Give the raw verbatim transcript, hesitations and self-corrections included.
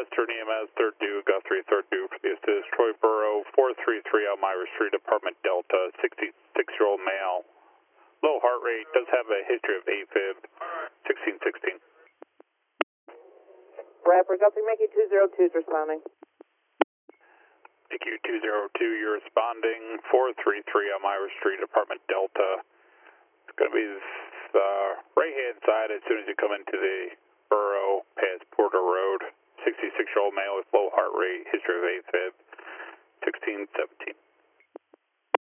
Western E M S, third due, Guthrie, third due. This is Troy Burrow, four three three Elmira Street, Apartment Delta, sixty-six-year-old male. Low heart rate, does have a history of AFib, sixteen sixteen. Bradford, Guthrie, Mickey two zero two is responding. Thank you, two zero two, you're responding, four three three Elmira Street, Apartment Delta. It's going to be the uh, right-hand side as soon as you come into the Burrow past Porter Road. sixty-six-year-old male with low heart rate, history of AFib, sixteen seventeen.